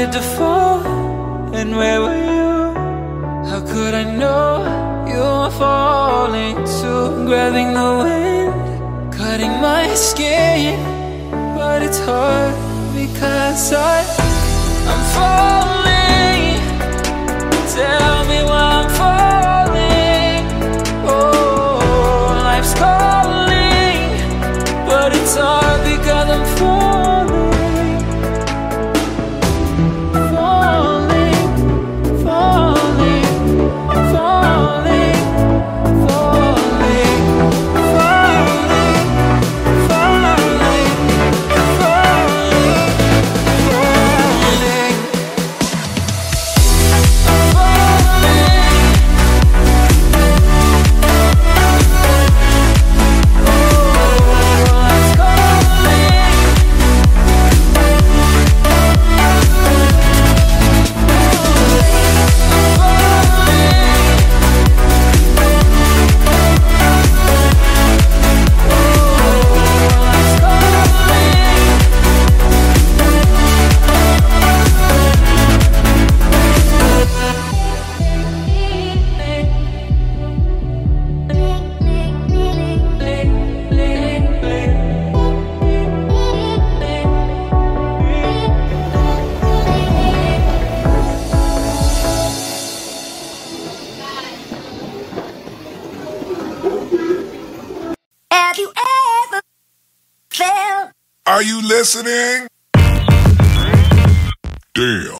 started to fall, and where were you? How could I know you were falling too? Grabbing the wind, cutting my skin, but it's hard because I'm falling. Tell me why I'm falling. Oh, life's calling, but it's hard because I'm falling. Falling, falling, falling, falling, falling, falling, Have you ever felt? Are you listening? Damn.